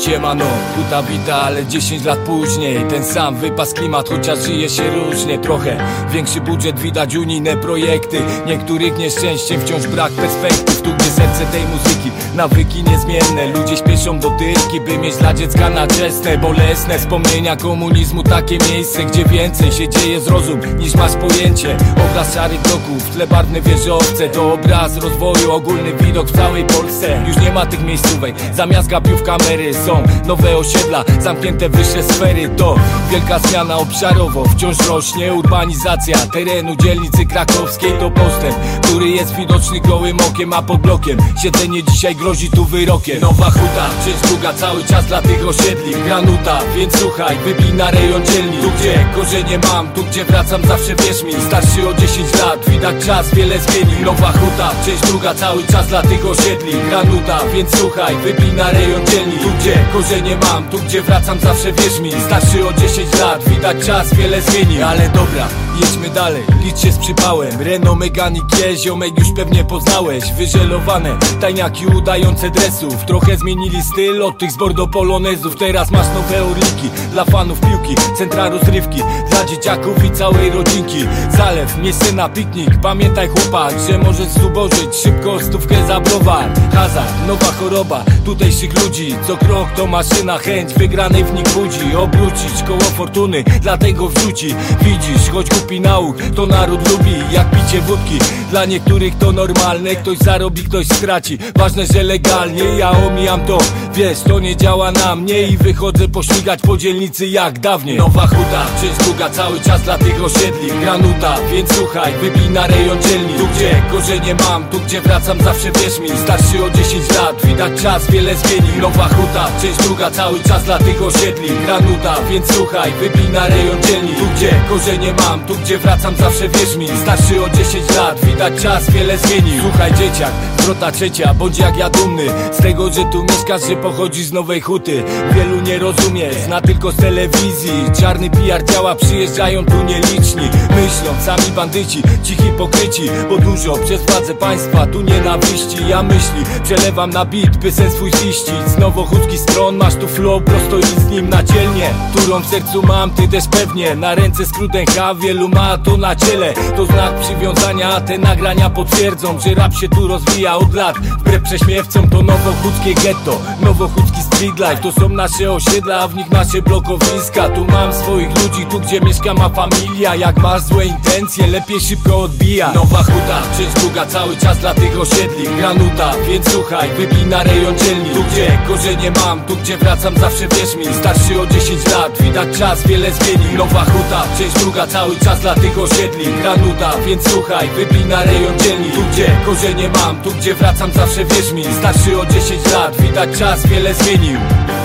Siemano, Huta wita, ale 10 lat później ten sam wypas klimat, chociaż żyje się różnie. Trochę większy budżet, widać unijne projekty. Niektórych nieszczęściem wciąż brak perspektyw. Tu gdzie serce tej muzyki, nawyki niezmienne. Ludzie śpieszą do tyrki, by mieć dla dziecka na czesne. Bolesne wspomnienia komunizmu, takie miejsce, gdzie więcej się dzieje zrozum niż masz pojęcie. Obraz szarych bloków, w tle barwne wieżowce. To obraz rozwoju, ogólny widok w całej Polsce. Już nie ma tych miejscówek, zamiast gapiów kamery są nowe osiedla, zamknięte wyższe sfery. To wielka zmiana obszarowo, wciąż rośnie urbanizacja terenu dzielnicy krakowskiej. To postęp, który jest widoczny gołym okiem, a pod blokiem siedzenie dzisiaj grozi tu wyrokiem. Nowa Huta, część druga, cały czas dla tych osiedli. Granuta, więc słuchaj, wybij na rejon dzielni. Tu gdzie korzenie mam, tu gdzie wracam zawsze, wierz mi. Starszy o 10 lat, widać czas wiele zmieni. Nowa Huta, część druga, cały czas dla tych osiedli. Granuta, więc słuchaj, wybij na rejon dzielni. Tu gdzie korzenie mam, tu gdzie wracam zawsze, wierz mi. Starszy o 10 lat, widać czas wiele zmieni. Ale dobra, jedźmy dalej, licz się z przypałem. Renault Megane Kie, ziomek już pewnie poznałeś. Wyżelowane tajniaki udające dresów. Trochę zmienili styl od tych z Bordeaux polonezów. Teraz masz nowe orliki dla fanów piłki, centra rozrywki dla dzieciaków i całej rodzinki. Zalew, miejsce na piknik, pamiętaj chłopak, że możesz zubożyć szybko stówkę za browar. Hazard, nowa choroba tutejszych ludzi. Co krok to maszyna, chęć wygranej w nich budzi. Obrócić koło fortuny, dlatego wrzuci. Widzisz, choć kupi nauk, to naród lubi. Jak picie wódki, dla niektórych to normalne. Ktoś zarobi, ktoś straci, ważne, że legalnie. Ja omijam to, wiesz, to nie działa na mnie. I wychodzę pośmigać po dzielnicy jak dawniej. Nowa Huta, część druga, cały czas dla tych osiedli. Granuta, więc słuchaj, wybij na rejon dzielni. Tu gdzie korzenie mam, tu gdzie wracam zawsze, wierz mi. Starszy o 10 lat, widać czas wiele zmieni. Nowa Huta, część druga, cały czas dla tych osiedli. Granuta, więc słuchaj, wybij na rejon dzielni. Tu gdzie korzenie mam, tu gdzie wracam zawsze, wierz mi. Starszy o 10 lat, widać czas wiele zmieni. Słuchaj dzieciak, zwrota trzecia, bądź jak ja dumny z tego, że tu mieszkasz, że pochodzisz z Nowej Huty. Wielu nie rozumie, zna tylko z telewizji. Czarny PR działa, przyjeżdżają tu nieliczni. Myślą sami bandyci, ci hipokryci, bo dużo przez władzę państwa tu nienawiści. Ja myśli przelewam na beat, by sen swój ziścić. Z nowochódzkich stron masz tu flow, prosto i z nim na dzielnie. Którą w sercu mam, ty też pewnie. Na ręce skrótem H, wielu ma to na ciele. To znak przywiązania, a te nagrania potwierdzą, że rap się tu rozwija od lat. Wbrew prześmiewcom to nowochódzkie getto, nowochódzki street life. To są nasze osiedla, a w nich nasze blokowiska. Tu mam swoich ludzi, tu gdzie mieszka ma familia. Jak masz złe intencje, lepiej szybko odbija. Nowa Huta, część druga, cały czas dla tych osiedli. Granuta, więc słuchaj, wybij na rejon dzielni. Tu gdzie korzenie mam, tu gdzie wracam zawsze, wierz mi. Starszy o 10 lat, widać czas wiele zmieni. Nowa Huta, część druga, cały czas dla tych osiedli. Granuta, więc słuchaj, wybij na rejon dzielni. Tu gdzie korzenie mam, tu gdzie wracam zawsze, wierz mi. Starszy o 10 lat, widać czas wiele zmienił.